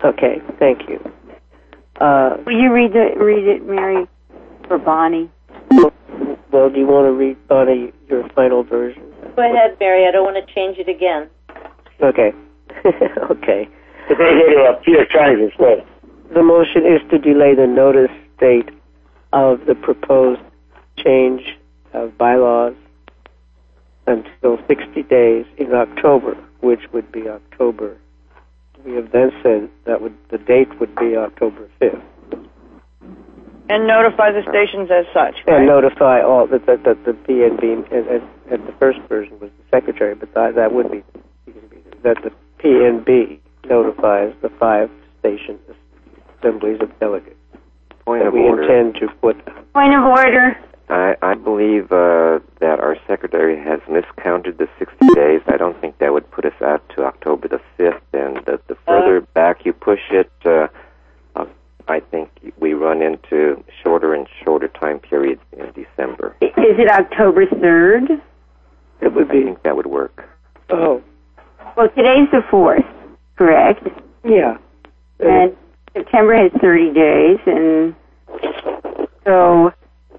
Okay, thank you. Will you read it, Mary, for Bonnie? Well, do you want to read, Bonnie, your final version? Go ahead, Mary. I don't want to change it again. Okay. Okay. But they go to Peter Chang instead. The motion is to delay the notice date of the proposed change of bylaws until 60 days in October, which would be October. We have then said that the date would be October 5th. And notify the stations as such, right? And notify all that the PNB, and the first version was the secretary, but that would be that the PNB notifies the 5 station assemblies of delegates. Point of we order. Intend to put. Point of order. I believe that our secretary has miscounted the 60 days. I don't think that would put us out to October the 5th, and the further back you push it, I think we run into shorter and shorter time periods in December. Is it October 3rd? It would be. I think that would work. Oh. Well, today's the 4th, correct? Yeah. And September has 30 days, and so...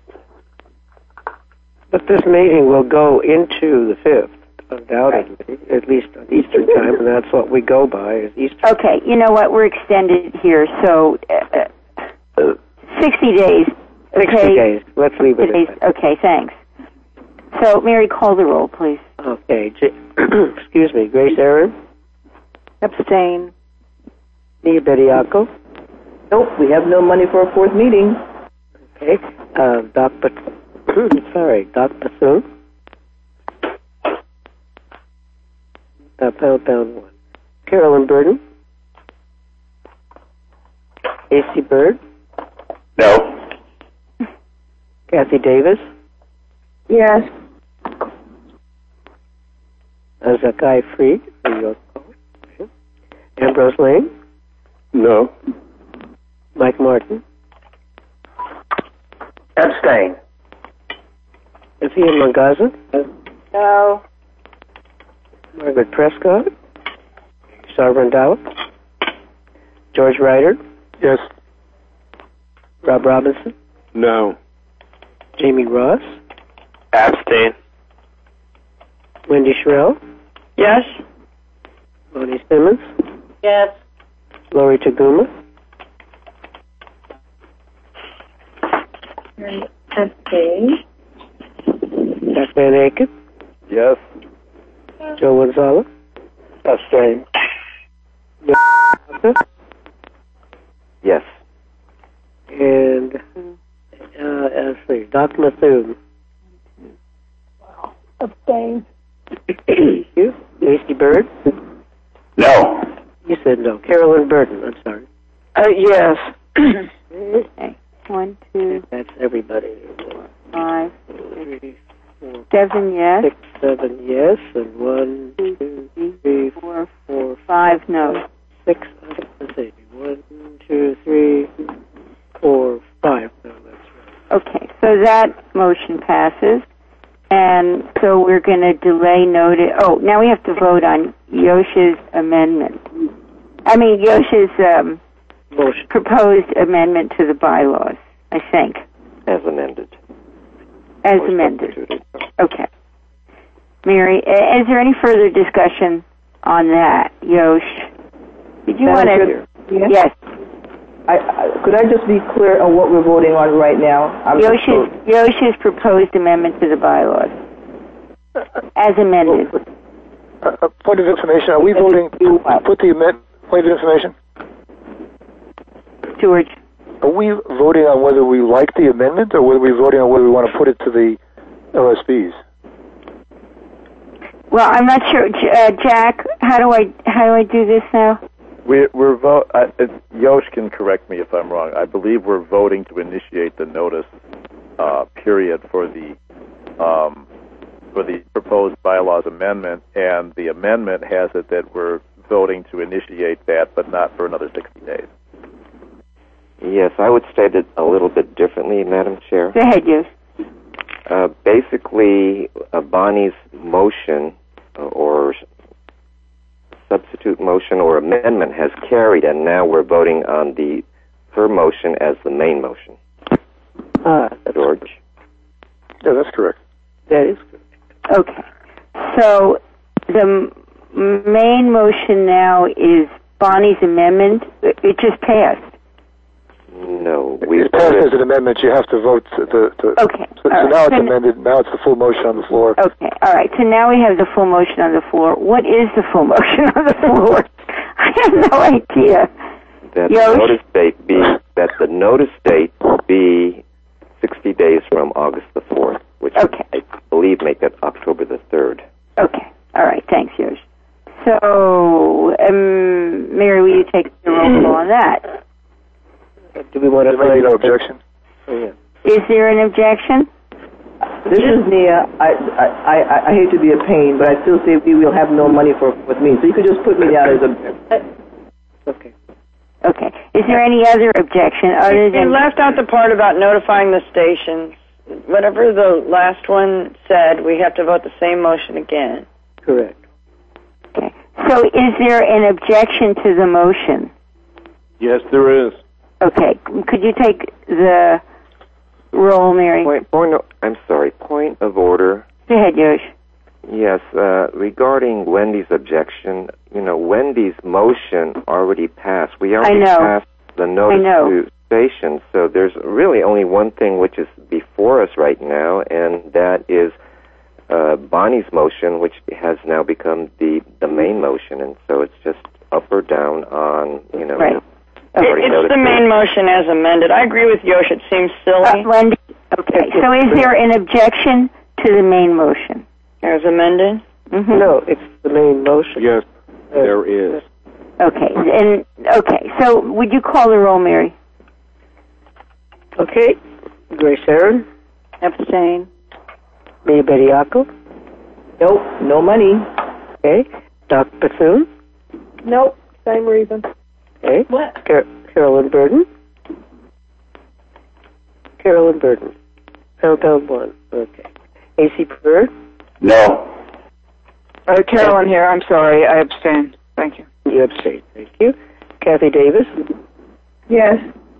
But this meeting will go into the 5th, undoubtedly, at least on Eastern time, and that's what we go by, is Eastern. Okay, you know what? We're extended here, so 60 days. 60 Okay. days. Let's leave it at that. Okay, thanks. So, Mary, call the roll, please. Okay. Excuse me. Grace Aaron? Abstain. Nia Bediaco? Nope, we have no money for a 4th meeting. Okay. Doc Bethune? Pound 1. Carolyn Burden? AC Bird? No. Kathy Davis? Yes. Zakai Freed? New York. Okay. Ambrose Lane? No. Mike Martin? Abstain. Ian Mangaza? No. Margaret Prescott? Sarvan Dowd? George Ryder? Yes. Rob Robinson? No. Jamie Ross? Abstain. Wendy Sherrill? Yes. Bonnie Simmons? Yes. Lori Taguma? Abstain. Jack Van Aken? Yes. Joe Gonzalez? Abstain. Yes. And let's see, Doc Bethune. Abstain. You? Lacey Bird? No. You said no. Carolyn Burden, I'm sorry. Yes. Okay. 1, 2, That's everybody. 5, 3, 4, 7, yes. 6, 7, yes, and 1, 2, 3, 4, 5, no. 6, let's see, 1, 2, 3, 4, 5, no, that's right. Okay, so that motion passes. And so we're going to delay notice. Oh, now we have to vote on Yoshi's amendment. Yoshi's Motion. proposed amendment to the bylaws, I think. As amended. As Or amended. substituted. Okay. Mary, is there any further discussion on that, Yosh? Did you want to? Yes. Yes. Could I just be clear on what we're voting on right now? Yoshi's proposed amendment to the bylaws. As amended. Point of information, are we voting to put the point of information? George. Are we voting on whether we like the amendment or whether we're voting on whether we want to put it to the OSBs? Well, I'm not sure. Jack, how do I do this now? We're Yosh can correct me if I'm wrong. I believe we're voting to initiate the notice period for the proposed bylaws amendment, and the amendment has it that we're voting to initiate that, but not for another 60 days. Yes, I would state it a little bit differently, Madam Chair. Go ahead, Yosh. Basically, Bonnie's motion or substitute motion or amendment has carried, and now we're voting on her motion as the main motion. George? Yeah, that's correct. That is correct. Okay. So the main motion now is Bonnie's amendment. It just passed. No. It passed as an amendment. You have to vote. Okay. So now it's amended. Now it's the full motion on the floor. Okay. All right. So now we have the full motion on the floor. What is the full motion on the floor? I have no idea. That the notice date be 60 days from August the 4th, which I believe make it October the 3rd. Okay. All right. Thanks, Yosh. So, Mary, will you take the roll call on that? Do we want to find no objection? Oh, yeah. Is there an objection? This is Nia. I hate to be a pain, but I still say we will have no money with me. So you could just put me down as a... Okay. Okay. Is there any other objection other than... You left out the part about notifying the stations. Whatever the last one said, we have to vote the same motion again. Correct. Okay. So is there an objection to the motion? Yes, there is. Okay. Could you take the roll, Mary? Point of order. Go ahead, Yosh. Yes, regarding Wendy's objection, Wendy's motion already passed. We already passed the notice to stations, so there's really only one thing which is before us right now, and that is Bonnie's motion, which has now become the main motion, and so it's just up or down on, Right. It's the main motion as amended. I agree with Yosh. It seems silly. Wendy, okay. So is there an objection to the main motion? As amended? Mm-hmm. No, it's the main motion. Yes, there is. Okay. So would you call the roll, Mary? Okay. Grace Aaron. Abstain. Mia Bediaco. Nope, no money. Okay. Doc Bethune. Nope, same reason. Okay. What? Carolyn Burden. Compound 1. Okay. A.C. Purr. No. Carolyn here. I'm sorry. I abstain. Thank you. You abstain. Thank you. Kathy Davis. Yes.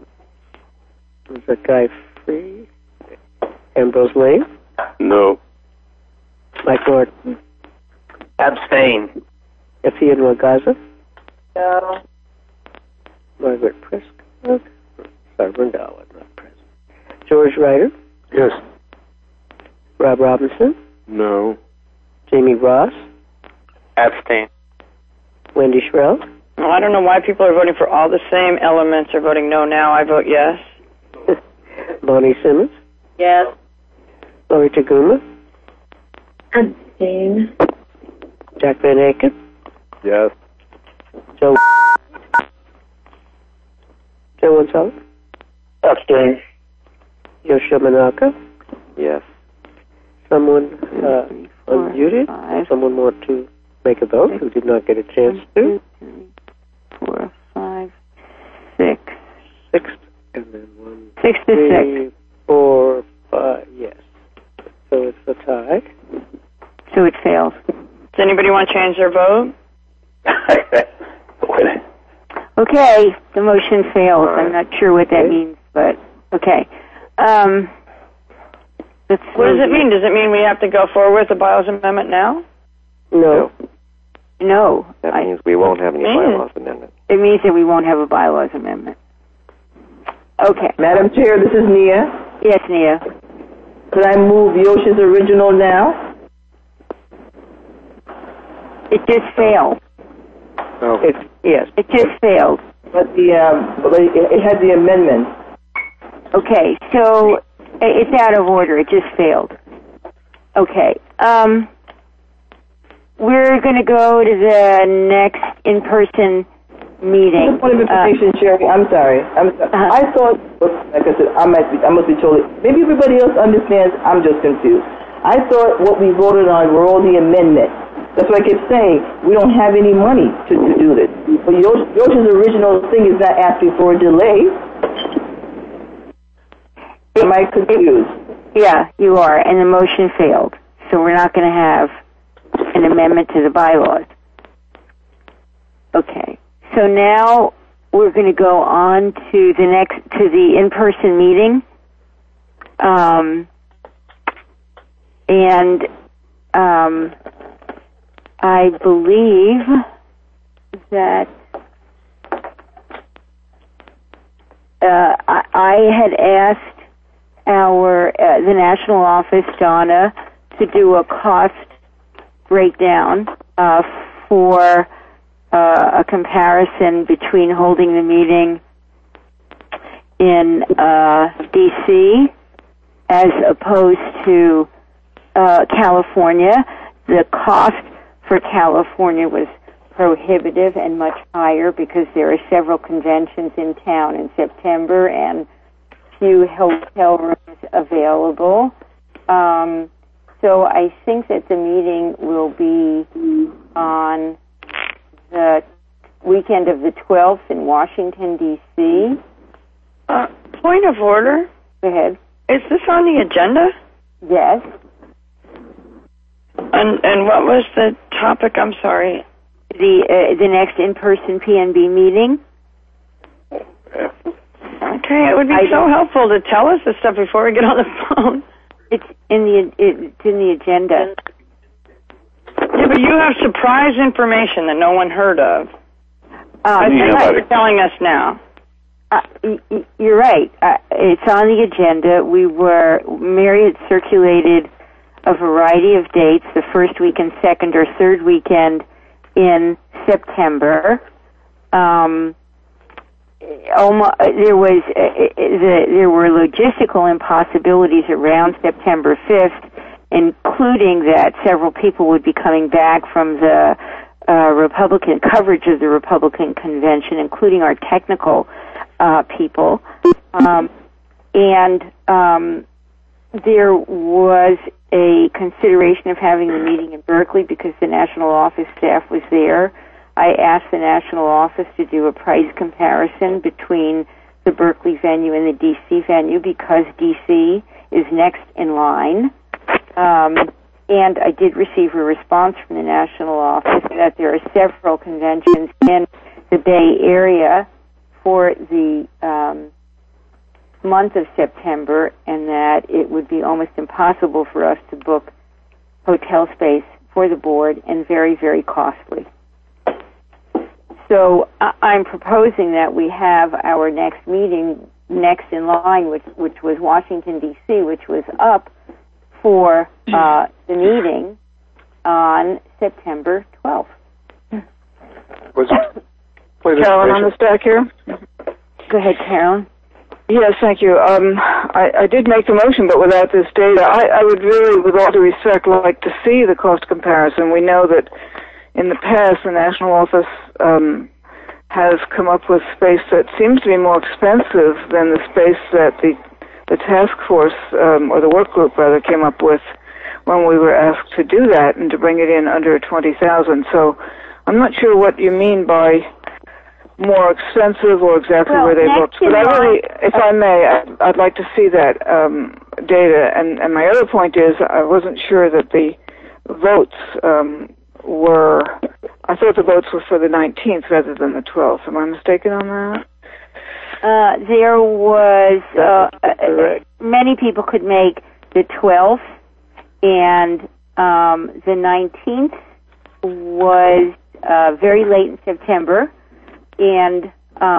Zakai Free. Ambrose Lane. No. Mike Norton. Abstain. Etienne Wagaza. No. Margaret Prescott. Sorry, Rendawa, not present. George Ryder. Yes. Rob Robinson. No. Jamie Ross. Abstain. Wendy Shrell. Well, I don't know why people are voting for all the same elements are voting no now. I vote yes. Bonnie Simmons. Yes. Lori Taguma. Abstain. Jack Van Aken. Yes. Joe Gonzalez. Abstain. Yoshio Manaka. Yes. Someone unmuted. Someone want to make a vote who did not get a chance to. 2, 3, 4, 5, 6. 6, and then 1, 6 to 3, 6. 4, 5. Yes. So it's a tie. So it fails. Does anybody want to change their vote? Okay, the motion fails. I'm not sure what that means, but okay. What does it mean? Does it mean we have to go forward with the bylaws amendment now? No. No. That means we won't have any bylaws amendment. It means that we won't have a bylaws amendment. Okay. Madam Chair, this is Nia. Yes, Nia. Could I move Yosh's original now? It just failed. Oh. Yes. It just failed. But it had the amendment. Okay, so it's out of order. It just failed. Okay. We're going to go to the next in-person meeting. Just point of information, Sherry. I'm sorry. I thought, like I said, I must be totally. Maybe everybody else understands. I'm just confused. I thought what we voted on were all the amendments. That's what I kept saying. We don't have any money to do this. But Yosh's original thing is not asking for a delay. Am I confused? Yeah, you are, and the motion failed. So we're not going to have an amendment to the bylaws. Okay. So now we're going to go on to the in-person meeting. I believe that I had asked the national office, Donna, to do a cost breakdown for a comparison between holding the meeting in D.C. as opposed to California. The cost for California was prohibitive and much higher because there are several conventions in town in September and few hotel rooms available. So I think that the meeting will be on the weekend of the 12th in Washington, D.C. Point of order. Go ahead. Is this on the agenda? Yes. And what was the topic? I'm sorry. The next in-person PNB meeting. Okay, it would be so helpful to tell us this stuff before we get on the phone. It's in the agenda. Yeah, but you have surprise information that no one heard of. I think you're telling us now. You're right. It's on the agenda. Mary had circulated a variety of dates, the first weekend, second or third weekend in September. There were logistical impossibilities around September 5th, including that several people would be coming back from the Republican coverage of the Republican convention, including our technical people. There was a consideration of having the meeting in Berkeley because the national office staff was there. I asked the national office to do a price comparison between the Berkeley venue and the D.C. venue because D.C. is next in line. And I did receive a response from the national office that there are several conventions in the Bay Area for the month of September, and that it would be almost impossible for us to book hotel space for the board and very, very costly. So I'm proposing that we have our next meeting next in line, which was Washington, D.C., which was up for the meeting on September 12th. Carolyn on the stack here. Go ahead, Carolyn. Yes, thank you. I did make the motion, but without this data, I would really, with all due respect, like to see the cost comparison. We know that in the past, the national office has come up with space that seems to be more expensive than the space that the task force, or the work group, rather, came up with when we were asked to do that and to bring it in under 20,000. So I'm not sure what you mean by more expensive or exactly where they looked. But I really, if I may, I'd like to see that data. And my other point is I wasn't sure that the votes I thought the votes were for the 19th rather than the 12th. Am I mistaken on that? There was, many people could make the 12th, and the 19th was very late in September, and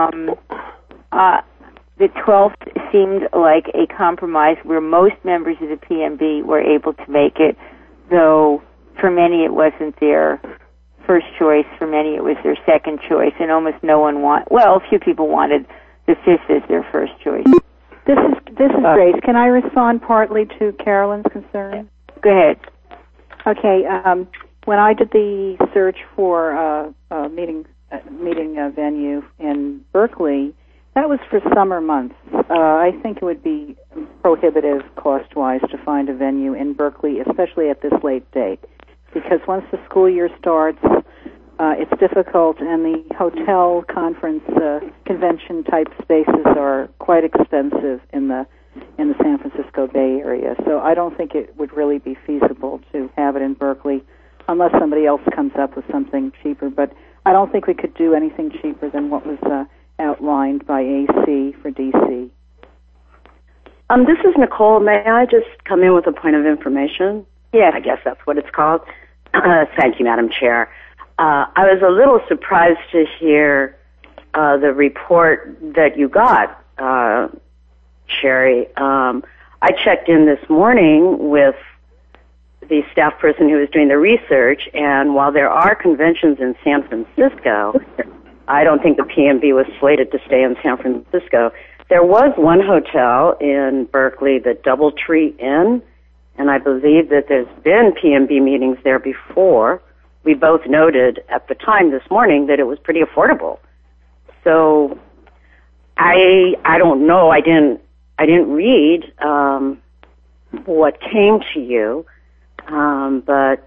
the 12th seemed like a compromise where most members of the PMB were able to make it, though for many it wasn't their first choice, for many it was their second choice, and almost no one a few people wanted the 5th as their first choice. This is Grace. Can I respond partly to Carolyn's concern? Go ahead. Okay. When I did the search for a meeting venue in Berkeley, that was for summer months. I think it would be prohibitive cost-wise to find a venue in Berkeley, especially at this late date, because once the school year starts, it's difficult, and the hotel, conference, convention-type spaces are quite expensive in the San Francisco Bay Area. So I don't think it would really be feasible to have it in Berkeley. unless somebody else comes up with something cheaper. But I don't think we could do anything cheaper than what was outlined by AC for DC. This is Nicole. May I just come in with a point of information? Yes. I guess that's what it's called. Thank you, Madam Chair. I was a little surprised to hear the report that you got, Sherry. I checked in this morning with the staff person who was doing the research, and while there are conventions in San Francisco, I don't think the PMB was slated to stay in San Francisco. There was one hotel in Berkeley, the DoubleTree Inn, and I believe that there's been PMB meetings there before. We both noted at the time this morning that it was pretty affordable. So I don't know. I didn't read what came to you, but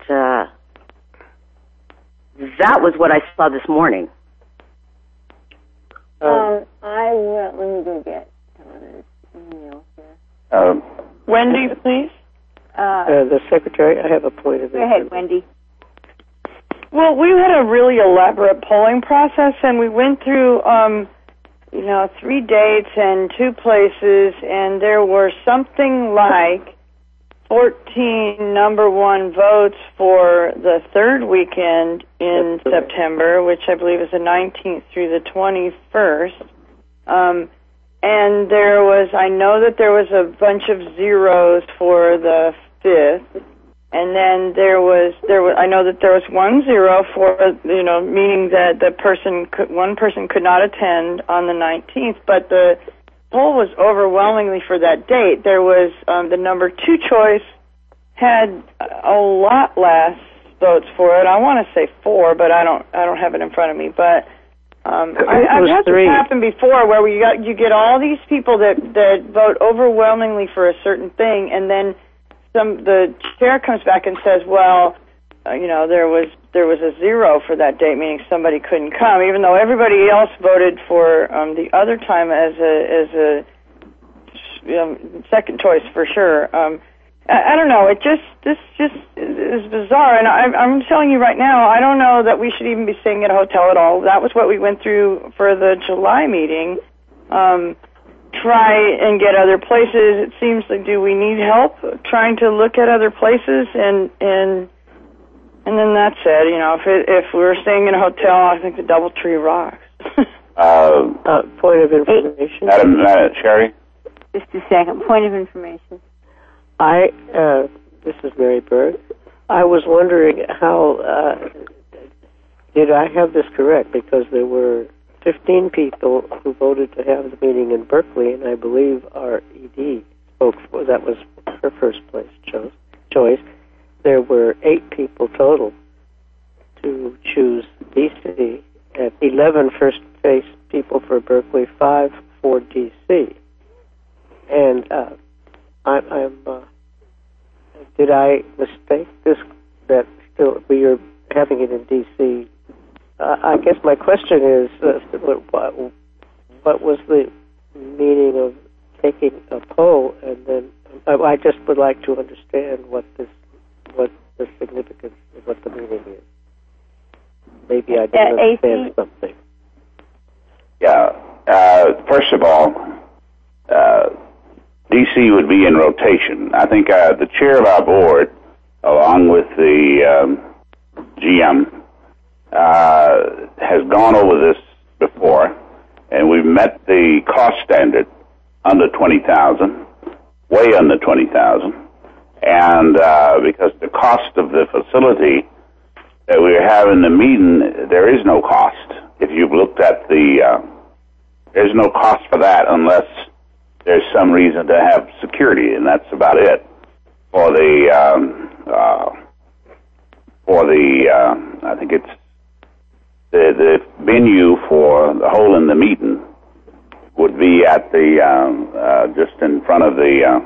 that was what I saw this morning. I will. Let me go get Donna's email here. Wendy, please. The secretary, I have a point of view. Go ahead, Wendy. Well, we had a really elaborate polling process, and we went through, 3 dates and 2 places, and there were something like 14 number one votes for the third weekend in September, which I believe is the 19th through the 21st. And I know that there was a bunch of zeros for the 5th. And then I know that there was 1 0 for, meaning that one person could not attend on the 19th, but the poll was overwhelmingly for that date. There was, the number 2 choice had a lot less votes for it. I want to say 4, but I don't have it in front of me, but, I've had this happen before where you get all these people that vote overwhelmingly for a certain thing, and then the chair comes back and says, well, there was a 0 for that date, meaning somebody couldn't come, even though everybody else voted for the other time as a second choice for sure. I don't know. This just is bizarre, and I'm telling you right now, I don't know that we should even be staying at a hotel at all. That was what we went through for the July meeting. Try and get other places. It seems like, do we need help trying to look at other places? And then that's it. If we're staying in a hotel, I think the DoubleTree rocks. Point of information. Madam Sherry? Just a second. Point of information. This is Mary Bird. I was wondering how, did I have this correct? Because there were 15 people who voted to have the meeting in Berkeley, and I believe our ED spoke for, that was her first place choice. There were 8 people total to choose DC, and 11 first place people for Berkeley, 5 for DC. And did I mistake this, that still we are having it in DC? I guess my question is, what was the meaning of taking a poll, and then I just would like to understand what the significance of what the meaning is. Maybe I didn't understand something. Yeah. First of all, DC would be in rotation. I think the chair of our board, along with the GM, has gone over this before, and we've met the cost standard under 20,000, way under 20,000, and because the cost of the facility that we have in the meeting, there is no cost. If you've looked at there's no cost for that unless there's some reason to have security, and that's about it. For I think it's the venue for the hole in the meeting would be at the just in front of the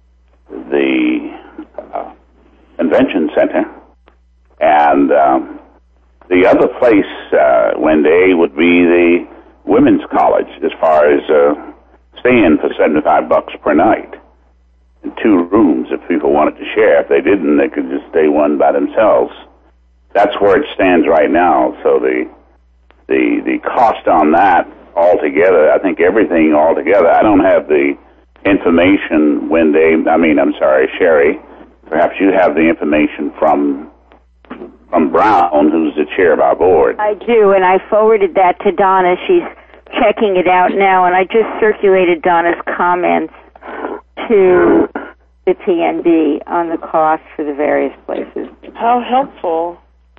convention center, and the other place, Wendy, would be the women's college, as far as staying for $75 per night in 2 rooms if people wanted to share. If they didn't, they could just stay one by themselves. that's where it stands right now. So the cost on that altogether, I think everything altogether, I don't have the information Sherry, perhaps you have the information from Brown, who's the chair of our board. I do, and I forwarded that to Donna. She's checking it out now, and I just circulated Donna's comments to the TNB on the cost for the various places. How helpful.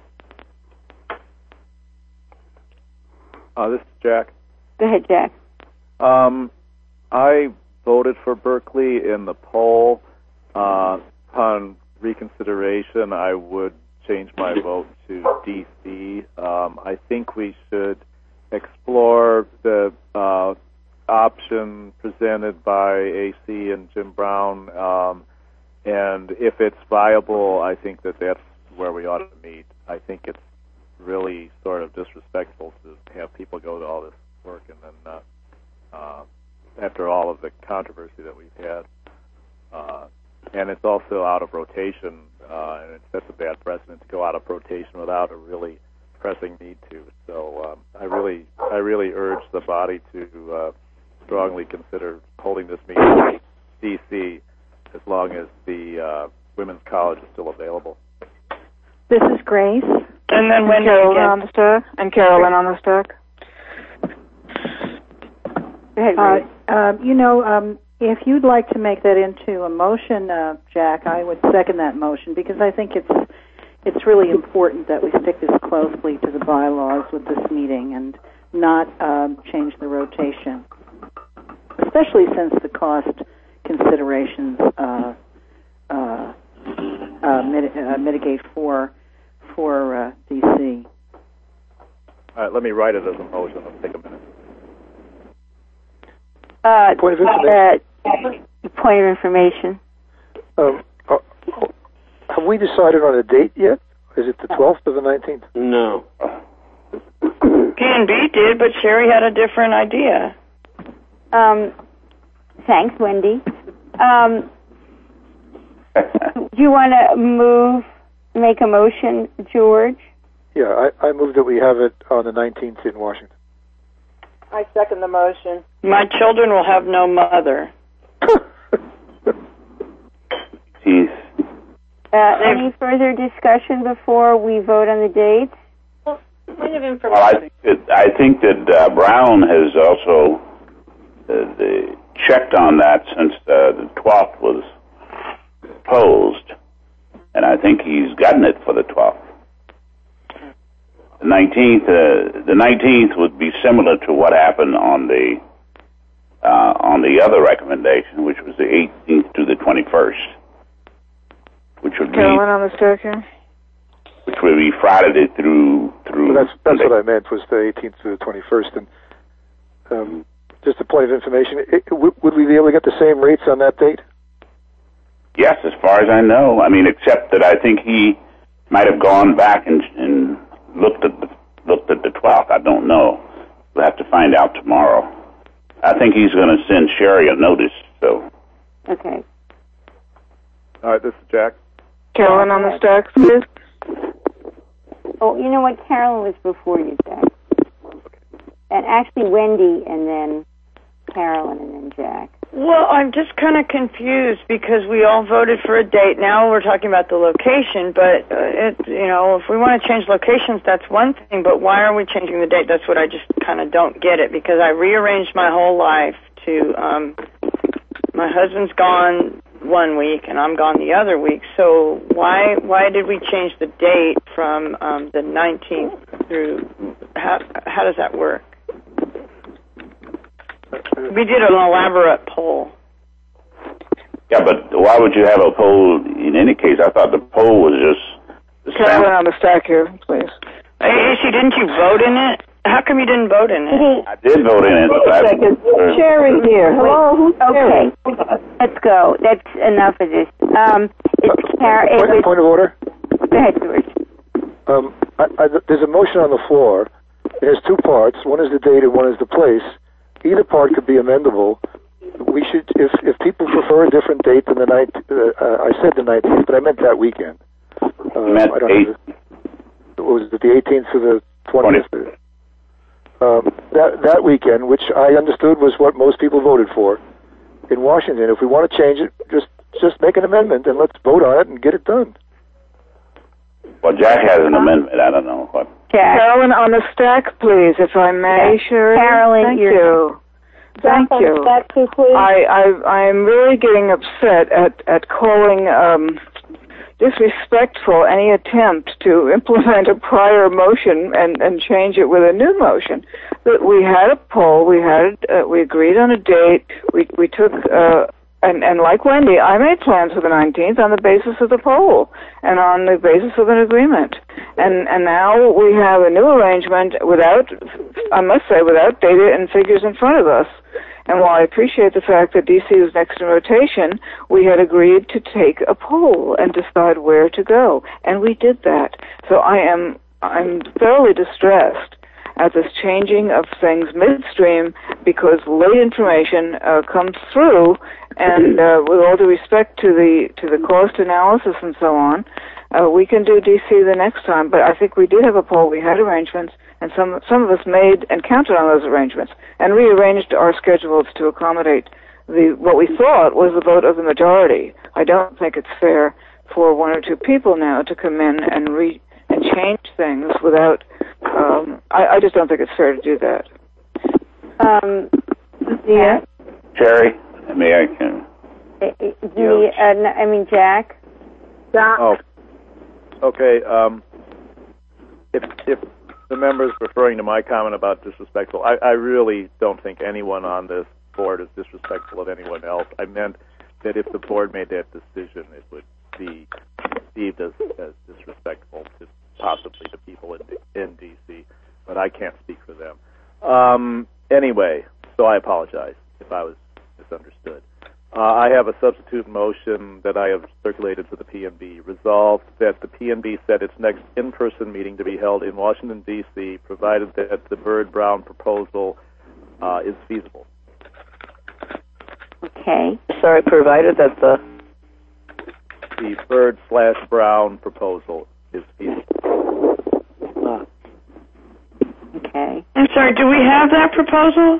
This is Jack. Go ahead, Jack. I voted for Berkeley in the poll. Upon reconsideration, I would change my vote to D.C. I think we should explore the option presented by AC and Jim Brown, and if it's viable, I think that that's where we ought to meet. I think it's really sort of disrespectful to have people go to all this work and then after all of the controversy that we've had. And it's also out of rotation, and it sets a bad precedent to go out of rotation without a really pressing need to. So I really urge the body to strongly consider holding this meeting in D.C. as long as the Women's College is still available. This is Grace. And then Wendy Carolyn on the stack. And Carolyn on the stack. Go ahead, Grace. If you'd like to make that into a motion, Jack, I would second that motion because I think it's really important that we stick this closely to the bylaws with this meeting and not change the rotation, especially since the cost considerations mitigate for DC. All right, let me write it as a motion. It'll take a minute. Point of information. Point of information. Have we decided on a date yet? Is it the 12th or the 19th? No. P&B did, but Sherry had a different idea. Thanks, Wendy. Do you want to make a motion, George? Yeah, I move that we have it on the 19th in Washington. I second the motion. My children will have no mother. Jeez. Any further discussion before we vote on the dates? Point of information. Well, I think that Brown has also checked on that since the 12th was posed, and I think he's gotten it for the 12th. The 19th would be similar to what happened on the other recommendation, which was the 18th to the 21st, which would Carolyn on the stack here. Which would be Friday through. Well, that's what I meant, was the 18th to the 21st. And just a point of information, would we be able to get the same rates on that date? Yes, as far as I know. I mean, except that I think he might have gone back and looked at the 12th. I don't know. We'll have to find out tomorrow. I think he's going to send Sherry a notice. So. Okay. All right, this is Jack. Carolyn on the stack, please. Oh, you know what? Carolyn was before you, Jack. And actually Wendy, and then Carolyn, and then Jack. Well, I'm just kind of confused because we all voted for a date. Now we're talking about the location, but if we want to change locations, that's one thing. But why are we changing the date? That's what I just kind of don't get it, because I rearranged my whole life to. My husband's gone one week and I'm gone the other week. So why did we change the date from the 19th through? How does that work? We did an elaborate poll. Yeah, but why would you have a poll in any case? I thought the poll was just... Carolyn on the stack here, please. Hey, Issy, didn't you vote in it? How come you didn't vote in it? I did vote in it. Wait a second. Who's Sherry here? Hello, who's Sherry? Okay, let's go. That's enough of this. Point of order. Go ahead, George. There's a motion on the floor. It has two parts. One is the date and one is the place. Either part could be amendable. We should, if people prefer a different date than the 19th, I said the 19th, but I meant that weekend. I meant was it the 18th to the 20th? That weekend, which I understood was what most people voted for in Washington. If we want to change it, just make an amendment and let's vote on it and get it done. Well, Jack has an amendment. I don't know what. Jack. Carolyn, on the stack, please, if I may, Sherry. Carolyn, thank you. Thank you. I'm really getting upset at calling disrespectful any attempt to implement a prior motion and change it with a new motion. But we had a poll. We agreed on a date. We took. And like Wendy, I made plans for the 19th on the basis of the poll and on the basis of an agreement. And now we have a new arrangement without data and figures in front of us. And while I appreciate the fact that DC was next in rotation, we had agreed to take a poll and decide where to go. And we did that. So I'm thoroughly distressed at this changing of things midstream because late information comes through, and with all due respect to the cost analysis and so on, we can do DC the next time. But I think we did have a poll, we had arrangements, and some of us made and counted on those arrangements and rearranged our schedules to accommodate what we thought was the vote of the majority. I don't think it's fair for one or two people now to come in and change things without. I just don't think it's fair to do that. Yeah. Sherry, I can. Jack. Oh, okay. If the member's referring to my comment about disrespectful, I really don't think anyone on this board is disrespectful of anyone else. I meant that if the board made that decision, it would be perceived as disrespectful to possibly the people in D.C., but I can't speak for them. Anyway, so I apologize if I was misunderstood. I have a substitute motion that I have circulated to the PNB. Resolved that the PNB set its next in-person meeting to be held in Washington, D.C., provided that the Byrd-Brown proposal is feasible. Okay. Sorry, provided that the Byrd/Brown proposal is feasible. Okay. I'm sorry, do we have that proposal?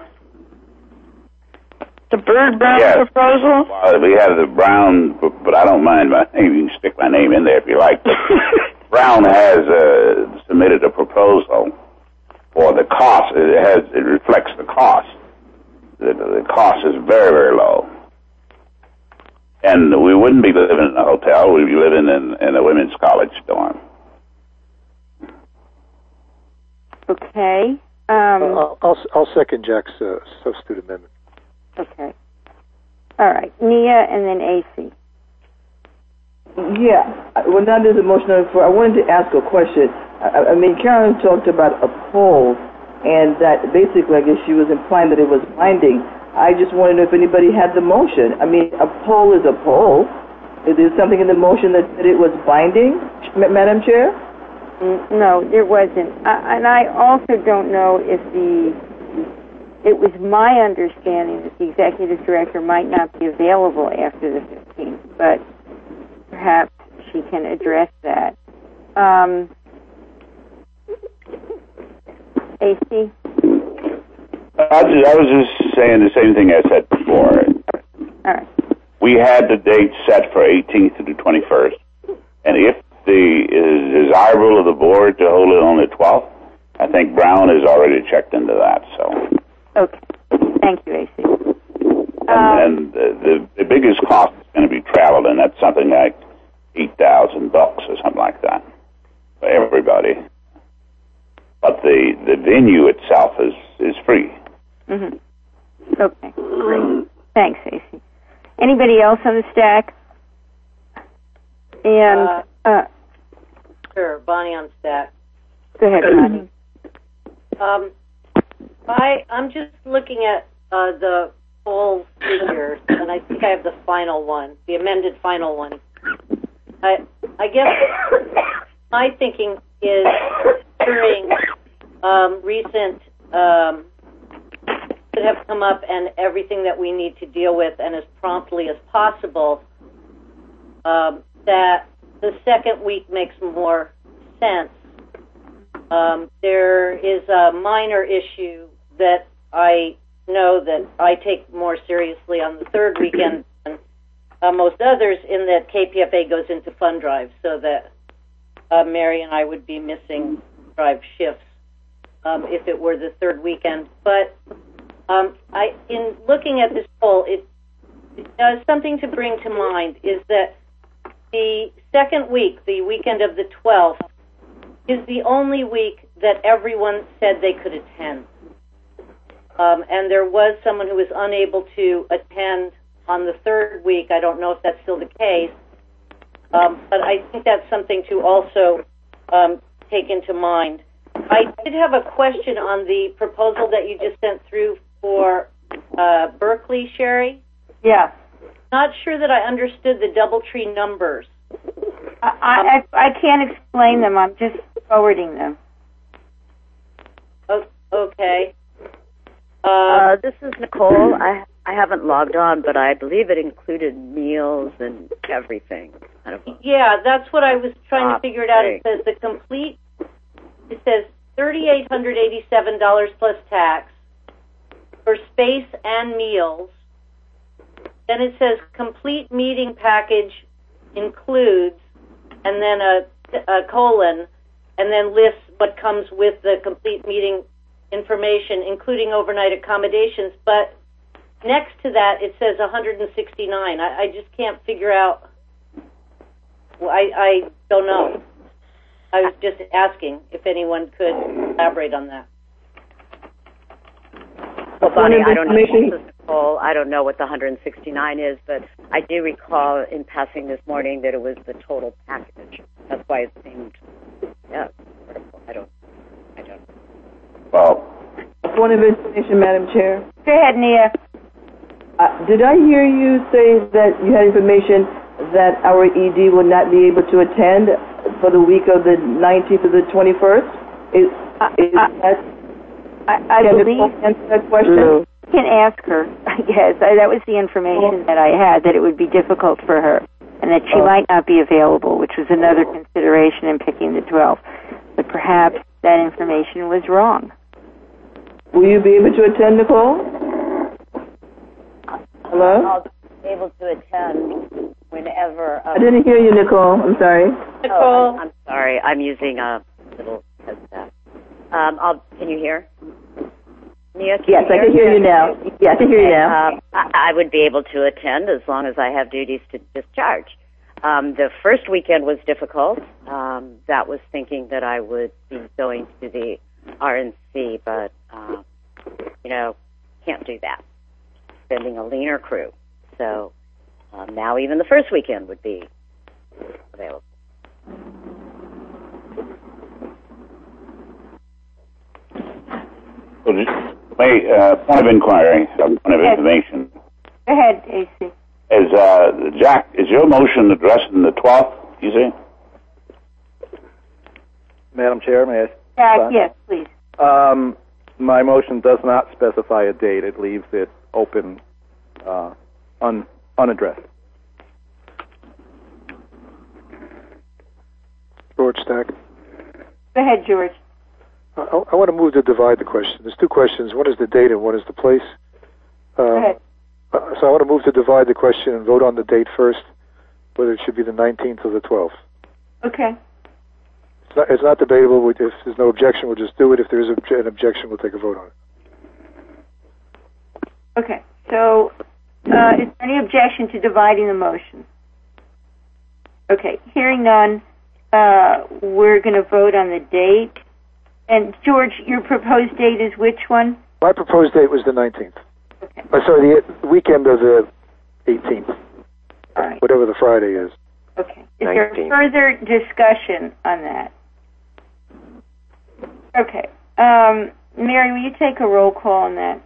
The Byrd-Brown proposal? Well, we have the Brown, but I don't mind my name. You can stick my name in there if you like. Brown has submitted a proposal for the cost. It reflects the cost. The cost is very, very low. And we wouldn't be living in a hotel. We'd be living in a women's college dorm. Okay. I'll second Jack's substitute amendment. Okay. All right. Nia and then AC. Yeah. Well, now there's a motion on the floor. I wanted to ask a question. Carolyn talked about a poll, and that basically, I guess she was implying that it was binding. I just wanted to know if anybody had the motion. A poll is a poll. Is there something in the motion that said it was binding, Madam Chair? No, there wasn't. And I also don't know if it was my understanding that the executive director might not be available after the 15th, but perhaps she can address that. AC? I was just saying the same thing I said before. All right. We had the date set for 18th to the 21st, and if it is desirable of the board to hold it on the 12th, I think Brown has already checked into that. So. Okay. Thank you, AC. And the biggest cost is going to be travel, and that's something like $8,000 or something like that for everybody. But the venue itself is free. Mm-hmm. Okay, great. Thanks, AC. Anybody else on the stack? And sure, Bonnie on stack. Go ahead, Bonnie. I'm just looking at the poll figures, and I think I have the final one, the amended final one. I guess my thinking is during recent that have come up and everything that we need to deal with, and as promptly as possible, that the second week makes more sense there is a minor issue that I know that I take more seriously on the third weekend than most others, in that KPFA goes into fund drive, so that Mary and I would be missing drive shifts if it were the third weekend. But in looking at this poll, it does something to bring to mind is that the second week, the weekend of the 12th, is the only week that everyone said they could attend. And there was someone who was unable to attend on the third week. I don't know if that's still the case. But I think that's something to also take into mind. I did have a question on the proposal that you just sent through for Berkeley, Sherry. Yeah. Not sure that I understood the DoubleTree numbers. I can't explain them. I'm just forwarding them. Okay. This is Nicole. I haven't logged on, but I believe it included meals and everything. Yeah, that's what I was trying to figure it out. It says it says $3,887 plus tax for space and meals. Then it says complete meeting package includes, and then a colon, and then lists what comes with the complete meeting information, including overnight accommodations. But next to that, it says 169. I just can't figure out. I don't know. I was just asking if anyone could elaborate on that. Well, Bonnie, I don't know. This is Nicole. I don't know what the 169 is, but I do recall in passing this morning that it was the total package. That's why it seemed, critical. I don't. Well, point of information, Madam Chair. Go ahead, Nia. Did I hear you say that you had information that our ED will not be able to attend for the week of the 19th to the 21st? Is that? I believe. Answer that question? You can ask her. Yes, that was the information that I had, that it would be difficult for her and that she might not be available, which was another consideration in picking the 12th. But perhaps that information was wrong. Will you be able to attend, Nicole? Hello? I'll be able to attend whenever. I didn't hear you, Nicole. I'm sorry. Nicole. I'm sorry. I'm using a little headset. Can you hear? Nia, yes, I can hear you now. Yeah, I can hear you now. I would be able to attend as long as I have duties to discharge. The first weekend was difficult. That was thinking that I would be going to the RNC, but, can't do that. Sending a leaner crew. So now even the first weekend would be available. Point of inquiry, point of information. Go ahead, AC. Jack, is your motion addressing the 12th, you say? Madam Chair, may I? Jack, yes, please. My motion does not specify a date. It leaves it open, unaddressed. George Stack. Go ahead, George. I want to move to divide the question. There's two questions. One is the date and one is the place. Go ahead. So I want to move to divide the question and vote on the date first, whether it should be the 19th or the 12th. Okay. It's not debatable. If there's no objection, we'll just do it. If there is an objection, we'll take a vote on it. Okay. So is there any objection to dividing the motion? Okay. Hearing none, we're going to vote on the date. And, George, your proposed date is which one? My proposed date was the 19th. Okay. Sorry, the weekend of the 18th. All right. Whatever the Friday is. Okay. Is there further discussion on that? Okay. Mary, will you take a roll call on that?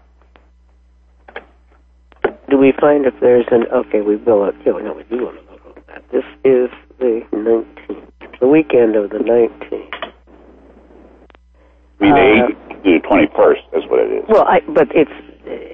Do we find if there's an... Okay, we will. We do want to vote on that. This is the 19th. The weekend of the 19th. I mean, the 21st, that's what it is. Well, but it's...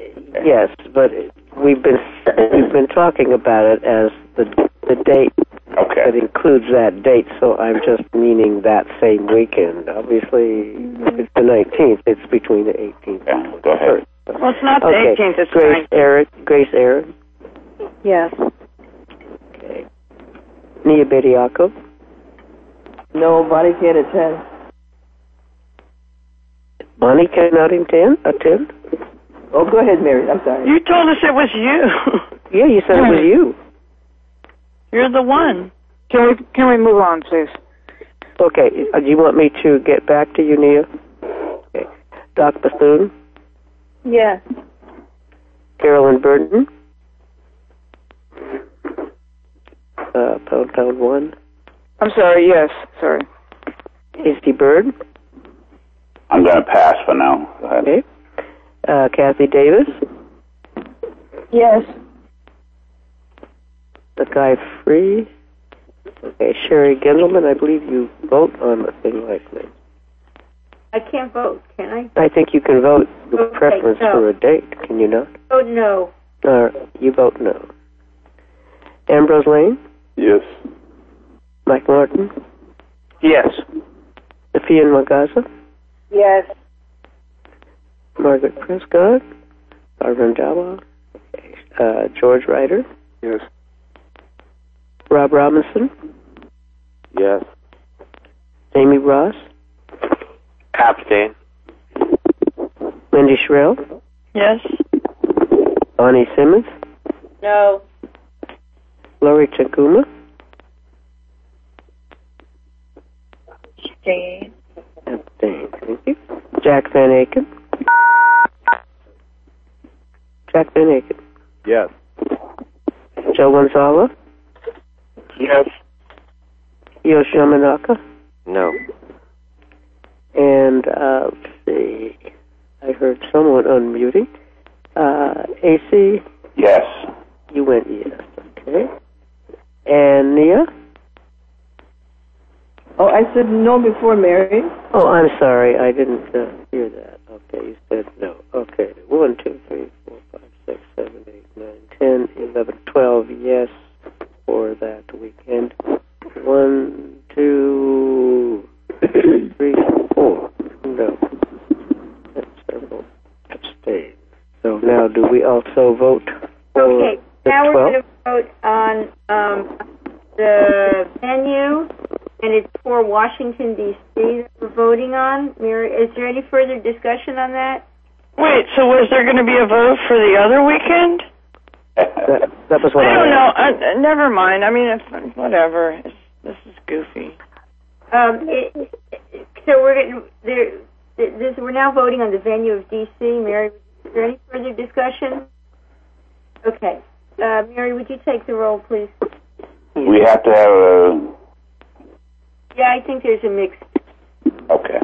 yes, but we've been talking about it as the date Okay. That includes that date, so I'm just meaning that same weekend. Obviously, if it's the 19th, it's between the 18th and the 21st. Go ahead. Well, it's not the Okay. 18th, it's Grace Aaron. Yes. Okay. Nia Bediako. No, Bonnie can't attend. Bonnie cannot attend? Oh, go ahead, Mary. I'm sorry. You told us it was you. Yeah, you said it was you. You're the one. Can we move on, please? Okay. Do you want me to get back to you, Nia? Okay. Doc Bethune. Yes. Carolyn Burton. Pound 1. I'm sorry, yes, sorry. Hasty Bird. I'm going to pass for now. Go ahead. Okay. Kathy Davis. Yes. The guy Free. Okay. Sherry Gendelman, I believe you vote on a thing like this. I can't vote, can I? I think you can vote your Okay, preference no. for a date, can you not? Oh, no. You vote no. Ambrose Lane. Yes. Mike Martin. Yes. Sophia Magaza. Yes. Margaret Prescott. Barbara Ndawa. Okay. George Ryder. Yes. Rob Robinson. Yes. Amy Ross. Abstain. Wendy Shrell. Yes. Bonnie Simmons. No. Lori Chaguma. Abstain. Abstain. Thank you. Jack Van Aken. Jack Van Aken. Yes. Joe Gonzalez. Yes. Yoshi Yamanaka. No. And, let's see. I heard someone unmuting. AC. Yes. You went yes. Okay. And Nia? Oh, I said no before, Mary. Oh, I'm sorry. I didn't hear that. Okay, you said no. Okay. 1, 2, 3, 4, 5, 6, 7, 8, 9, 10, 11, 12. Yes, for that weekend. 1, 2, 3, 4. No. That's several. Abstain. So now, do we also vote for Okay, the now 12th? we're going to vote on the venue, and it's for Washington, D.C. that we're voting on. Mary, is there any further discussion on that? Wait, so was there going to be a vote for the other weekend? That was what I don't know. Never mind. I mean, whatever. This is goofy. So we're now voting on the venue of D.C. Mary, is there any further discussion? Okay. Mary, would you take the roll, please? We have to have a... Yeah, I think there's a mix. Okay.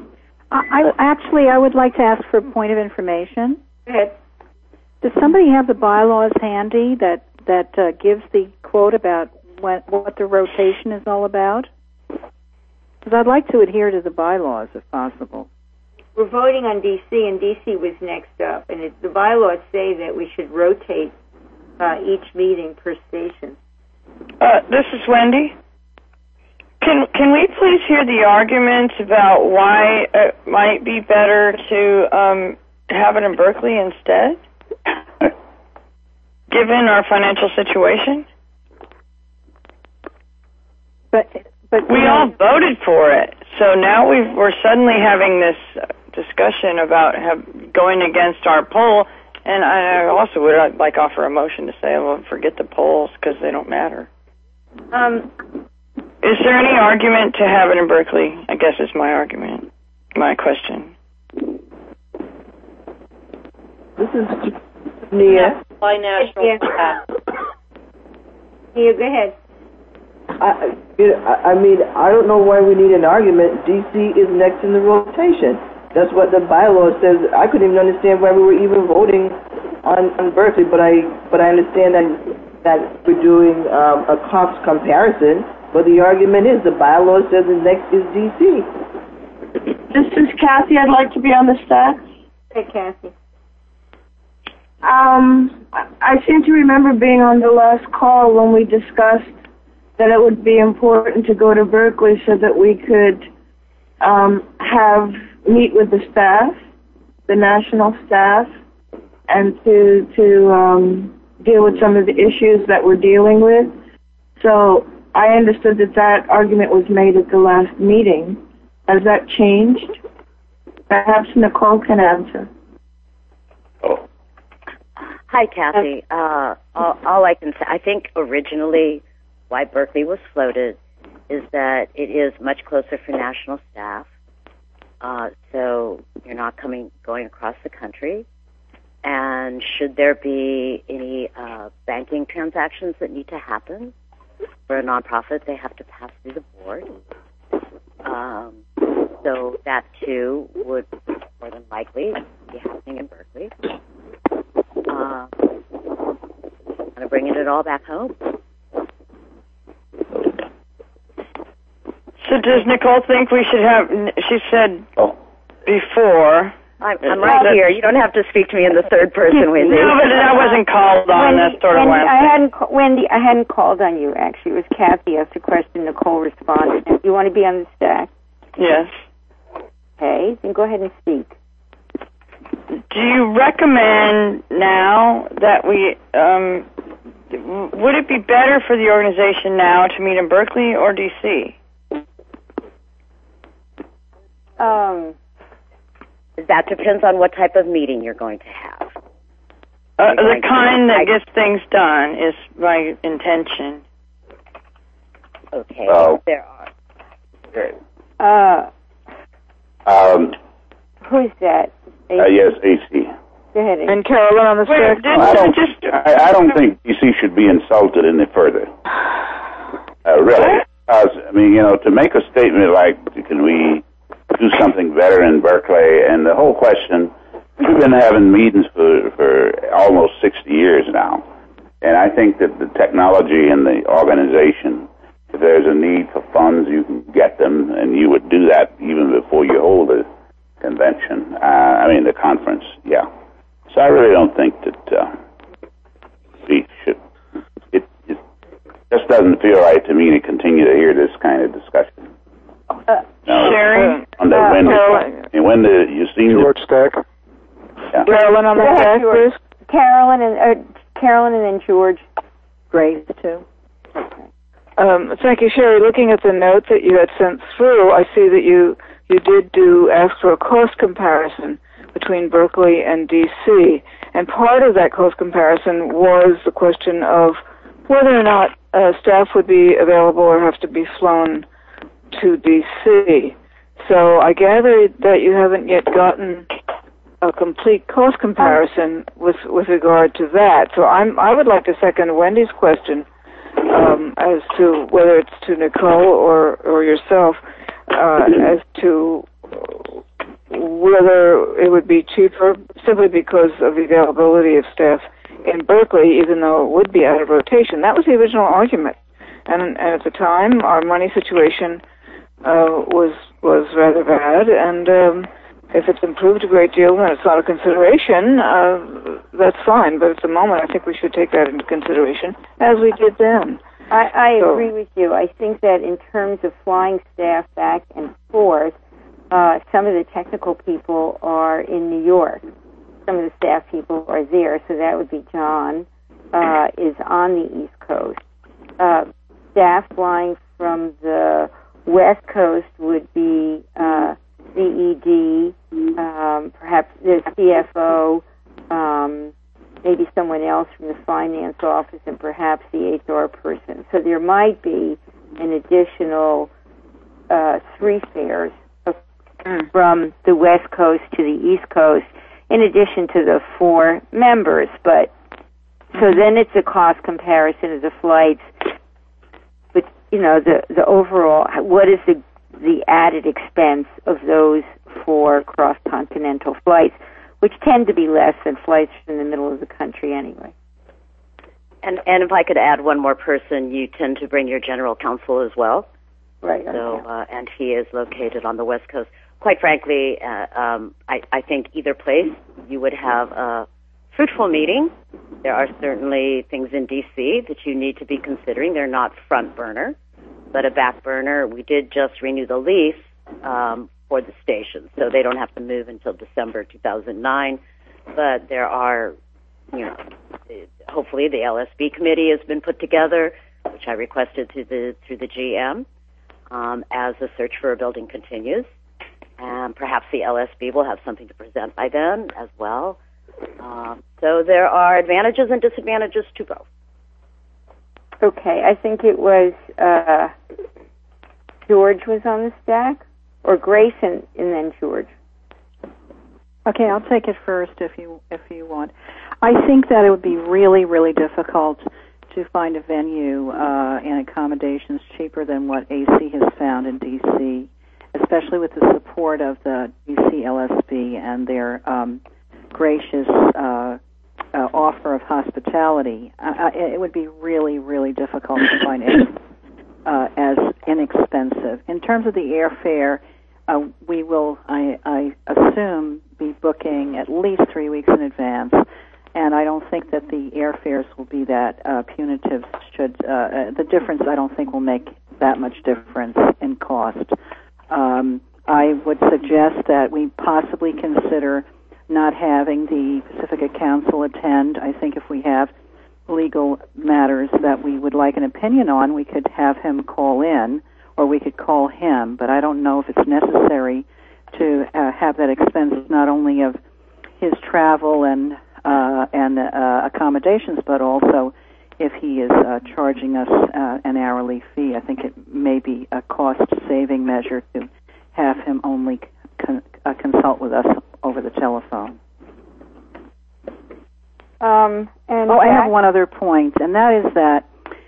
I would like to ask for a point of information. Go ahead. Does somebody have the bylaws handy that gives the quote about what the rotation is all about? Because I'd like to adhere to the bylaws if possible. We're voting on D.C., and D.C. was next up, and the bylaws say that we should rotate each meeting per station. This is Wendy. Can we please hear the arguments about why it might be better to have it in Berkeley instead, given our financial situation? But we all voted for it, so now we're suddenly having this discussion about going against our poll, and I also would like offer a motion to say, well, forget the polls because they don't matter. Is there any argument to have it in Berkeley? I guess is my argument, my question. This is Nia. By national staff. Nia, go ahead. I mean, I don't know why we need an argument. DC is next in the rotation. That's what the bylaw says. I couldn't even understand why we were even voting on Berkeley, but I understand that we're doing a cost comparison. But the argument is the bylaw says the next is DC. This is Kathy. I'd like to be on the staff. Hey, Kathy. I seem to remember being on the last call when we discussed that it would be important to go to Berkeley so that we could meet with the staff, the national staff, and to deal with some of the issues that we're dealing with. So I understood that argument was made at the last meeting. Has that changed? Perhaps Nicole can answer. Oh. Hi, Kathy. All I can say, I think originally why Berkeley was floated is that it is much closer for national staff. So you're not going across the country. And should there be any banking transactions that need to happen for a nonprofit, they have to pass through the board. So that too would more than likely be happening in Berkeley. Kind of bringing it all back home. So does Nicole think we should have? She said before. I'm right here. You don't have to speak to me in the third person, Wendy. No, but I wasn't called on. That's sort of why. Wendy, I hadn't called on you. Actually, it was Kathy asked a question. Nicole responded. Do you want to be on the stack? Yes. Okay, then go ahead and speak. Do you recommend now that we? Would it be better for the organization now to meet in Berkeley or DC? That depends on what type of meeting you're going to have. The kind that gets things done is my intention. Okay. Oh. There are. Who's that? Yes, AC. Go ahead. And Carolyn on the stack. I don't think DC should be insulted any further. Really. I mean, to make a statement like, can we do something better in Berkeley? And the whole question, we've been having meetings for almost 60 years now. And I think that the technology and the organization, if there's a need for funds, you can get them, and you would do that even before you hold a convention. The conference, yeah. So I really don't think that we should. It just doesn't feel right to me to continue to hear this kind of discussion. Sherry? When you seen George Stack? Yeah. Carolyn on the stack, please. Carolyn and then George. Great, too. Thank you, Sherry. Looking at the note that you had sent through, I see that you did ask for a cost comparison between Berkeley and D.C., and part of that cost comparison was the question of whether or not staff would be available or have to be flown to D.C. So I gather that you haven't yet gotten a complete cost comparison with regard to that. So I would like to second Wendy's question as to whether it's to Nicole or yourself as to whether it would be cheaper simply because of the availability of staff in Berkeley, even though it would be out of rotation. That was the original argument. And at the time, our money situation was rather bad, and if it's improved a great deal and it's not a consideration, that's fine. But at the moment, I think we should take that into consideration, as we did then. I agree with you. I think that in terms of flying staff back and forth, some of the technical people are in New York. Some of the staff people are there, so that would be John, is on the East Coast. Staff flying from the West Coast would be CED, perhaps the CFO, maybe someone else from the finance office, and perhaps the HR person. So there might be an additional 3 fares from the West Coast to the East Coast, in addition to the 4 members. But so then it's a cost comparison of the flights. But the overall, what is the added expense of those 4 cross-continental flights, which tend to be less than flights from the middle of the country anyway. And if I could add one more person, you tend to bring your general counsel as well. Right. So, and he is located on the West Coast. Quite frankly, I think either place you would have a fruitful meeting There are certainly things in D.C. that you need to be considering. They're not front burner, but a back burner. We did just renew the lease for the station, so they don't have to move until December 2009. But there are, hopefully the LSB committee has been put together, which I requested through the GM, as the search for a building continues. And perhaps the LSB will have something to present by then as well. So there are advantages and disadvantages to both. Okay, I think it was George was on the stack, or Grace and then George. Okay, I'll take it first if you want. I think that it would be really, really difficult to find a venue and accommodations cheaper than what AC has found in D.C., especially with the support of the D.C. LSB and their gracious offer of hospitality. It would be really, really difficult to find it as inexpensive. In terms of the airfare, we will, I assume, be booking at least 3 weeks in advance, and I don't think that the airfares will be that punitive. The difference, I don't think, will make that much difference in cost. I would suggest that we possibly consider not having the Pacifica Council attend. I think if we have legal matters that we would like an opinion on, we could have him call in, or we could call him, but I don't know if it's necessary to have that expense not only of his travel and accommodations, but also if he is charging us an hourly fee. I think it may be a cost-saving measure to have him only consult with us over the telephone. I have one other point, and that is that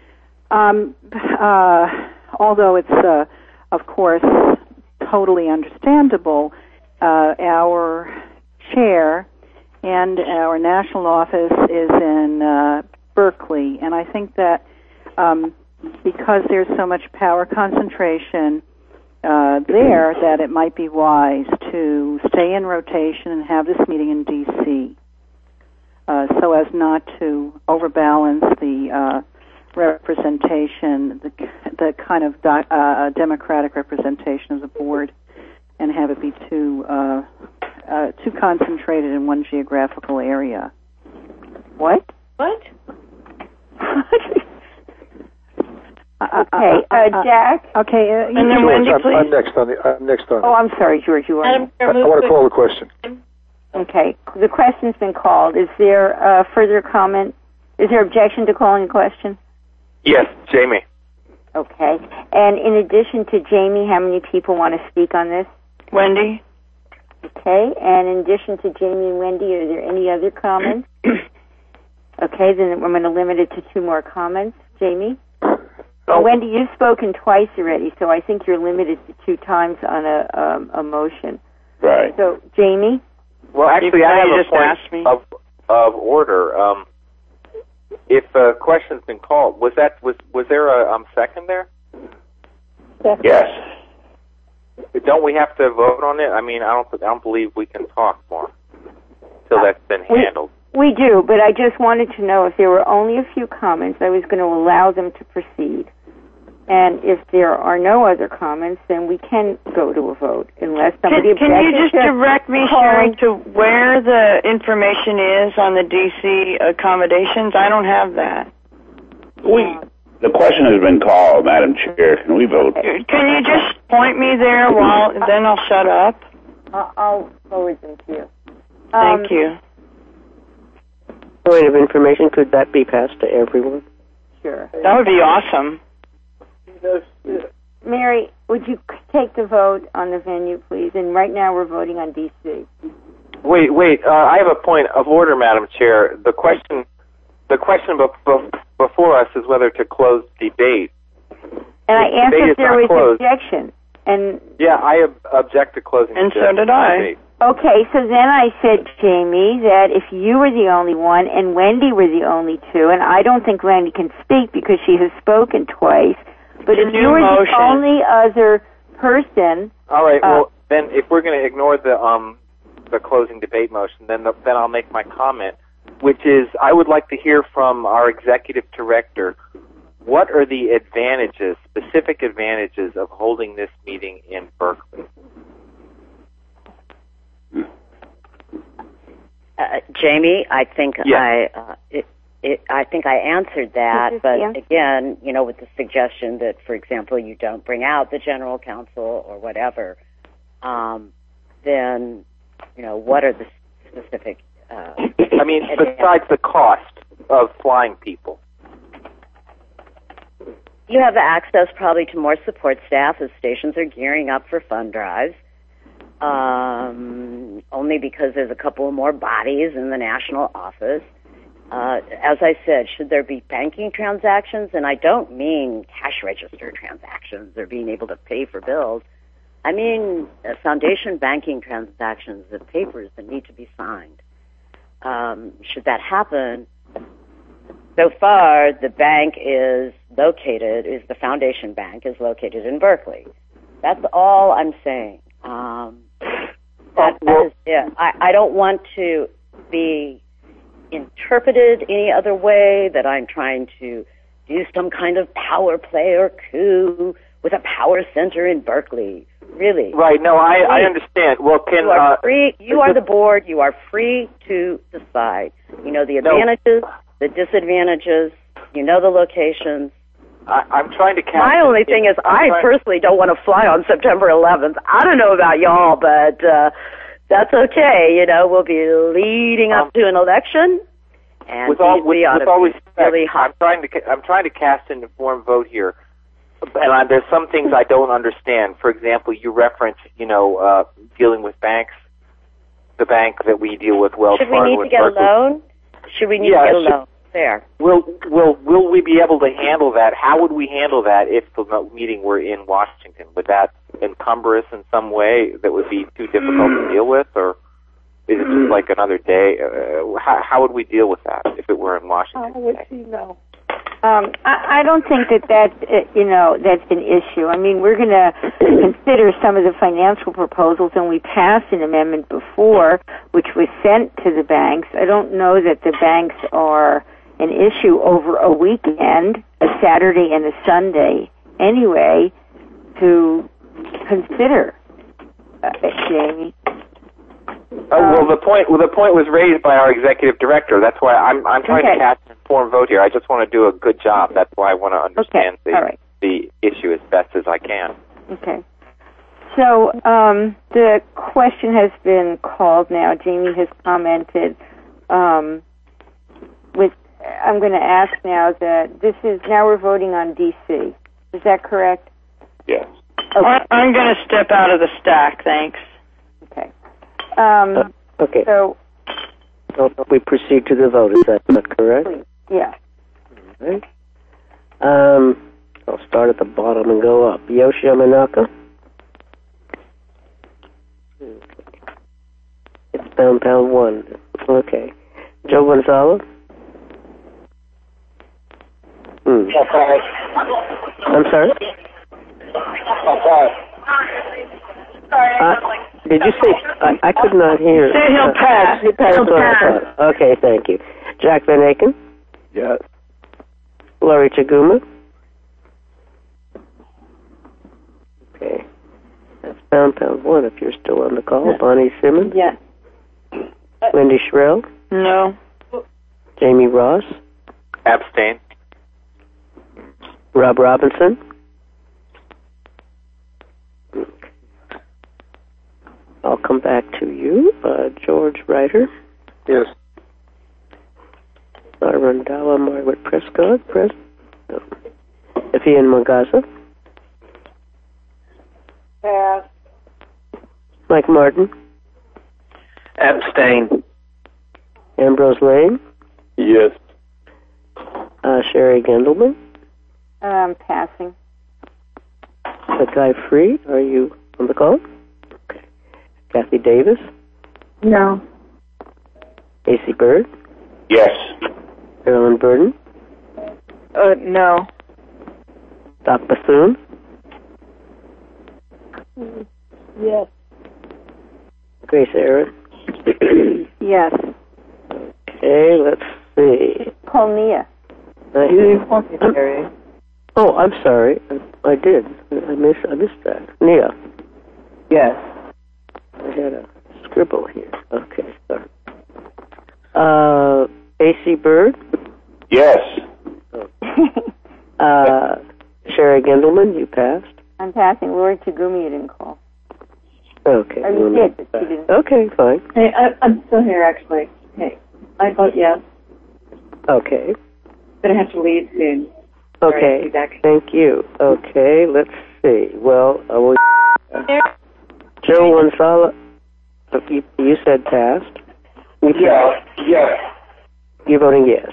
although it's, of course, totally understandable, our chair and our national office is in Berkeley, and I think that because there's so much power concentration there, that it might be wise to stay in rotation and have this meeting in D.C. So as not to overbalance the representation, the kind of democratic representation of the board, and have it be too concentrated in one geographical area. What? Okay, Jack. Okay, and then Wendy, please. I'm next on. Oh, I'm sorry, George. You want? I want to call the question. Okay, the question's been called. Is there further comment? Is there objection to calling a question? Yes, Jamie. Okay, and in addition to Jamie, how many people want to speak on this? Wendy. Okay, and in addition to Jamie and Wendy, are there any other comments? Okay, then we're going to limit it to 2 more comments. Jamie? Wendy, you've spoken twice already, so I think you're limited to 2 times on a motion. Right. So, Jamie? Well, actually, I have a point of order. If a question's been called, was there a second there? Yes. Don't we have to vote on it? I mean, I don't believe we can talk more until that's been handled. We do, but I just wanted to know if there were only a few comments, I was going to allow them to proceed. And if there are no other comments, then we can go to a vote, unless somebody objects. Can you just direct me, Sherry, to where the information is on the D.C. accommodations? I don't have that. The question has been called, Madam Chair. Can we vote? Can you just point me there then I'll shut up? I'll forward them to you. Thank you. Point of information, could that be passed to everyone? Sure. That would be awesome. Mary, would you take the vote on the venue, please? And right now we're voting on D.C. Wait. I have a point of order, Madam Chair. The question before us is whether to close debate. And I asked if there was objection. And yeah, I object to closing. And so did I. Debate. Okay, so then I said, Jamie, that if you were the only one and Wendy were the only 2, and I don't think Wendy can speak because she has spoken twice, but if you were the only other person... All right, well, then if we're going to ignore the closing debate motion, then I'll make my comment which is I would like to hear from our executive director. What are the advantages, specific advantages, of holding this meeting in Berkeley? Jamie, I think I think I answered that, but again, with the suggestion that, for example, you don't bring out the general counsel or whatever, then, what are the specific... besides the cost of flying people. You have access probably to more support staff as stations are gearing up for fund drives, only because there's a couple of more bodies in the national office. As I said, should there be banking transactions, and I don't mean cash register transactions or being able to pay for bills, I mean foundation banking transactions, the papers that need to be signed. Should that happen, so far the bank the foundation bank is located in Berkeley. That's all I'm saying. That is it. I don't want to be interpreted any other way, that I'm trying to do some kind of power play or coup with a power center in Berkeley. Really. Right. No, I understand. Well, you are free. You are the board. You are free to decide. The advantages, the disadvantages. The locations. I'm trying to. My only thing is, I personally don't want to fly on September 11th. I don't know about y'all, but that's okay. We'll be leading up to an election, and with all respect, really hot. I'm trying to cast an informed vote here. And there's some things I don't understand. For example, you reference, dealing with banks. The bank that we deal with, Wells Fargo. Should we need to get a loan? Should we need to get a loan? There. Will we be able to handle that? How would we handle that if the meeting were in Washington? Would that encumber us in some way that would be too difficult to deal with, or is it just like another day? How would we deal with that if it were in Washington? I don't think that's an issue. I mean, we're going to consider some of the financial proposals, and we passed an amendment before, which was sent to the banks. I don't know that the banks are an issue over a weekend, a Saturday and a Sunday, anyway, to consider, Jamie. The point was raised by our executive director. That's why I'm trying to cast an informed vote here. I just want to do a good job. That's why I want to understand the issue as best as I can. Okay. So the question has been called now. Jamie has commented. I'm going to ask now that now we're voting on D.C. Is that correct? Yes. Okay. I'm going to step out of the stack, thanks. Okay. Okay. So we proceed to the vote. Is that not correct? Yeah. All right. I'll start at the bottom and go up. Yoshi Yamanaka. It's pound 1. Okay. Joe Gonzalez. I'm sorry? Did you say? I could not hear. Say he'll pass. He'll pass. Okay, thank you. Jack Van Aken. Yes. Laurie Chaguma. Okay. That's pound 1 if you're still on the call. Bonnie Simmons. Yes. Wendy Shrell. No. Jamie Ross. Abstain. Rob Robinson. I'll come back to you. George Ryder. Yes. Laura Randall, Margaret Prescott. Present. No. Ian Magaza. Pass. Mike Martin. Abstain. Ambrose Lane. Yes. Sherry Gendelman. Passing. Guy Free, are you on the call? Okay. Kathy Davis. No. AC Bird. Yes. Carolyn Burden. No. Doc Bethune. Yes. Grace Aaron. Yes. Okay, let's see. Call Nia. Oh, I'm sorry. I did. I missed that. Nia. Yes. I had a scribble here. Okay, sorry. A.C. Bird? Yes. Sherry Gendelman, you passed. I'm passing. Lori Tagumi, you didn't call. Okay. Or you did, but she didn't. Okay, fine. Hey, I'm still here, actually. Hey, I vote yes. Okay. But I have to leave soon. Okay. Thank you. Okay, let's see. Well, Joe Wansala, you said passed. Yes. You're voting yes.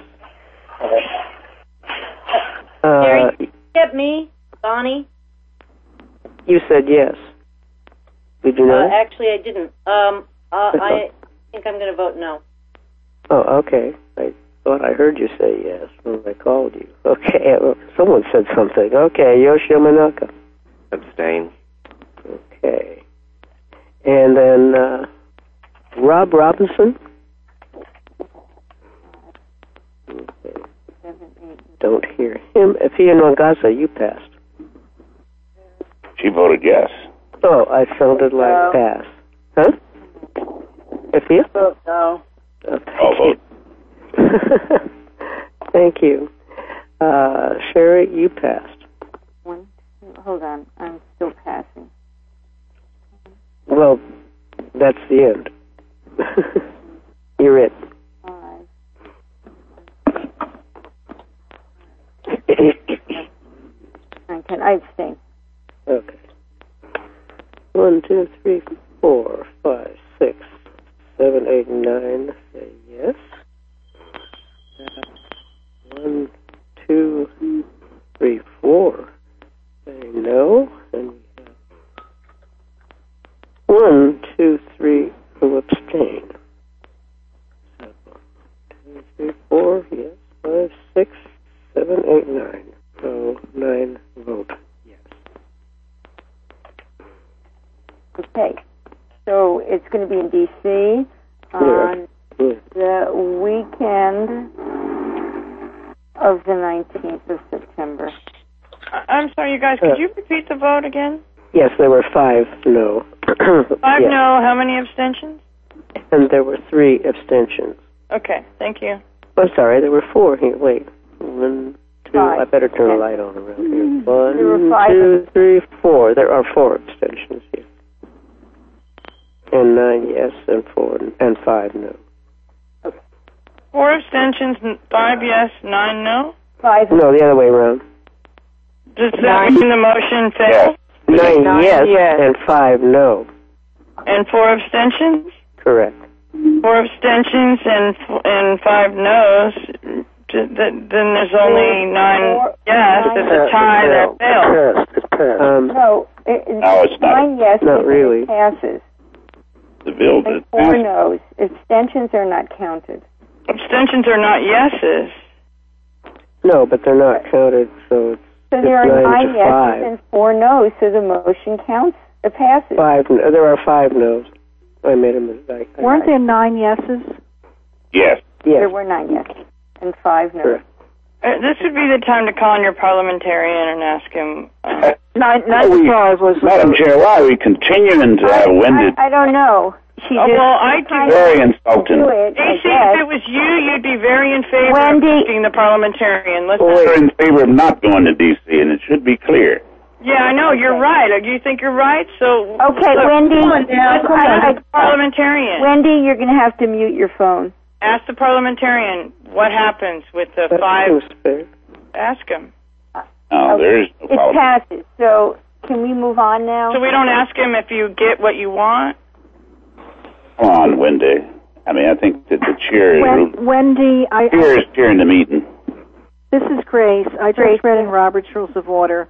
Get me, Bonnie. You said yes. Did you know? Actually, I didn't. I think I'm going to vote no. Oh, okay. I thought I heard you say yes when I called you. Okay, someone said something. Okay, Yoshio Manaka. Abstain. Okay. And then Rob Robinson. Okay. Don't hear him. Afia Nwangasa, you passed. She voted yes. Oh, I sounded like pass. Huh? Afia? No. I'll vote. Thank you. Sherry, you passed. Hold on. I'm still passing. Well, that's the end. You're it. 5. I abstain. Okay. 1, 2, 3, 4, 5, 6, 7, 8, 9. Say yes. 1, 2, 3, 4. Say no. And we have 1, 2, 3 who abstain. 1, 2, 3, 4. Yes. 5, 6, 7, 8, 9. So 9 vote yes. Okay. So it's going to be in D.C. on the weekend of the 19th of September. I'm sorry, you guys. Could you repeat the vote again? Yes, there were 5 no. 5 no. How many abstentions? And there were 3 abstentions. Okay. Thank you. I'm sorry, there were 4 here. Wait. 1, 2. 5. I better turn a light on around here. 1, There were 5 2, 3, 4. There are 4 abstentions here. And 9 yes, and 5 no. 4 abstentions, 5 yes, 9 no? 5 No, the other way around. Does that mean the motion fails? 9 yes, and 5 no. And 4 abstentions? Correct. 4 abstentions and 5 no's. Then there's only 9 yes. It's a tie that fails. It's passed. No, it's not. 9 yes, Not really. it passes. The bill And 4 no's. Abstentions are not counted. Abstentions are not yeses. No, but they're not counted, so it's So there are 9 yeses and 4 no's, so the motion counts. It passes. 5. There are 5 no's. I made a mistake. Weren't there 9 yeses? Yes. There were 9 yeses and 5 no's. Correct. This would be the time to call on your parliamentarian and ask him. 95 was Madam Chair, why are we continuing to have Wendy? I don't know. She just I do. Very insulting. AC, if it was you, you'd be very in favor of being the parliamentarian. We're in favor of not going to D.C., and it should be clear. Yeah, I know. You're right. Do you think you're right? So Okay, Wendy. Come on, parliamentarian. Wendy, you're going to have to mute your phone. Ask the parliamentarian what happens with the 5. Ask him. No, there is no It problem. passes. So can we move on now? So we don't ask him if you get what you want? Come on, Wendy. I mean, I think that the chair Wendy, is chairing the meeting. This is Grace. I just read in Robert's Rules of Order.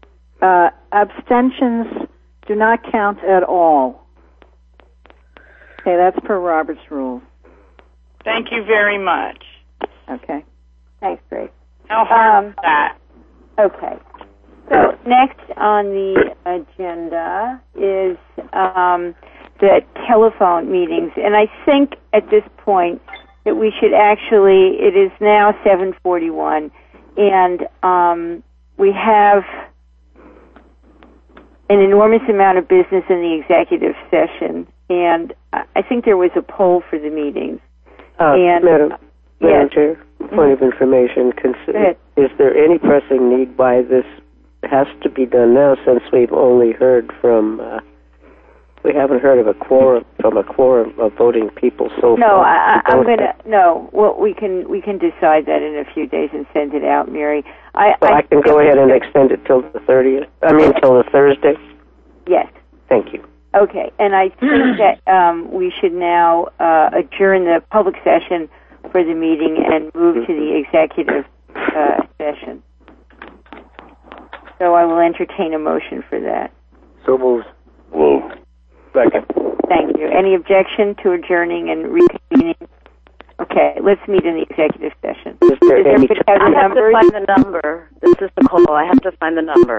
Abstentions do not count at all. Okay, that's per Robert's Rules. Thank you very much. Okay. Thanks, Grace. How hard is that? Okay. So next on the agenda is the telephone meetings. And I think at this point that we should actually, it is now 7:41, and we have an enormous amount of business in the executive session, and I think there was a poll for the meetings. Madam Chair, point of information, is there any pressing need why this has to be done now, since we've only heard from, we haven't heard of a quorum of voting people so far? Well, we can decide that in a few days and send it out, Mary. I can go ahead and extend it till the 30th, till the Thursday? Yes. Thank you. Okay, and I think that we should now adjourn the public session for the meeting and move to the executive session. So I will entertain a motion for that. So moved. Move. Second. Thank you. Any objection to adjourning and reconvening? Okay, let's meet in the executive session. Is there any... I have to find the number. This is Nicole. I have to find the number.